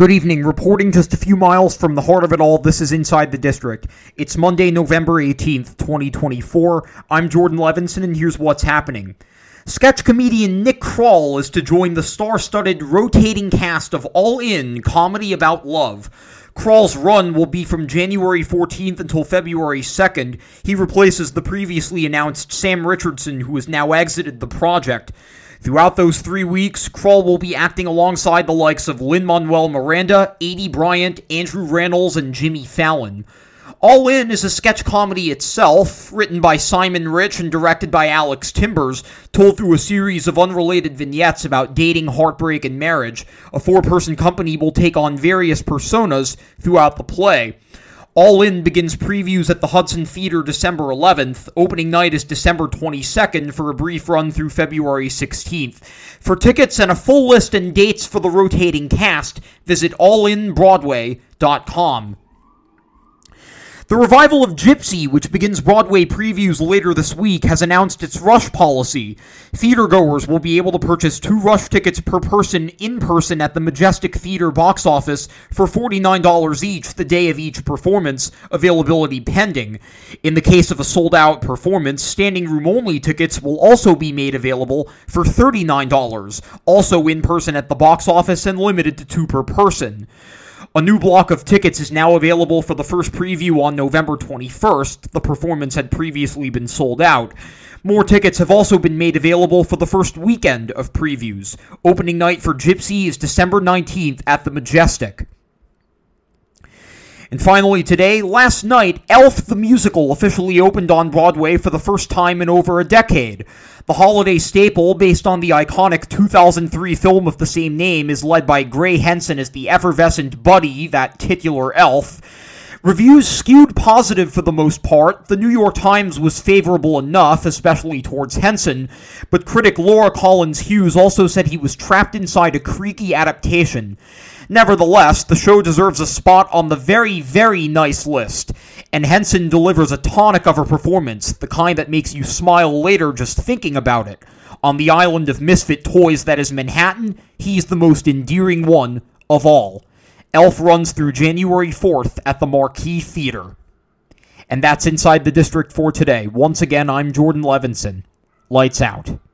Good evening. Reporting just a few miles from the heart of it all, this is Inside the District. It's Monday, November 18th, 2024. I'm Jordan Levinson, and here's what's happening. Sketch comedian Nick Kroll is to join the star-studded rotating cast of All In, Comedy About Love. Kroll's run will be from January 14th until February 2nd. He replaces the previously announced Sam Richardson, who has now exited the project. Throughout those 3 weeks, Kroll will be acting alongside the likes of Lin-Manuel Miranda, Aidy Bryant, Andrew Rannells, and Jimmy Fallon. All In is a sketch comedy itself, written by Simon Rich and directed by Alex Timbers, told through a series of unrelated vignettes about dating, heartbreak, and marriage. A four-person company will take on various personas throughout the play. All In begins previews at the Hudson Theater December 11th. Opening night is December 22nd for a brief run through February 16th. For tickets and a full list and dates for the rotating cast, visit allinbroadway.com. The revival of Gypsy, which begins Broadway previews later this week, has announced its rush policy. Theatergoers will be able to purchase 2 rush tickets per person in person at the Majestic Theater box office for $49 each the day of each performance, availability pending. In the case of a sold-out performance, standing room-only tickets will also be made available for $39, also in person at the box office and limited to 2 per person. A new block of tickets is now available for the first preview on November 21st. The performance had previously been sold out. More tickets have also been made available for the first weekend of previews. Opening night for Gypsy is December 19th at the Majestic. And finally last night, Elf the Musical officially opened on Broadway for the first time in over a decade. The holiday staple, based on the iconic 2003 film of the same name, is led by Gray Henson as the effervescent Buddy, that titular elf. Reviews skewed positive for the most part. The New York Times was favorable enough, especially towards Henson, but critic Laura Collins Hughes also said he was trapped inside a creaky adaptation. Nevertheless, the show deserves a spot on the very, very nice list, and Henson delivers a tonic of a performance, the kind that makes you smile later just thinking about it. On the island of misfit toys that is Manhattan, he's the most endearing one of all. Elf runs through January 4th at the Marquis Theater. And that's Inside the District for today. Once again, I'm Jordan Levinson. Lights out.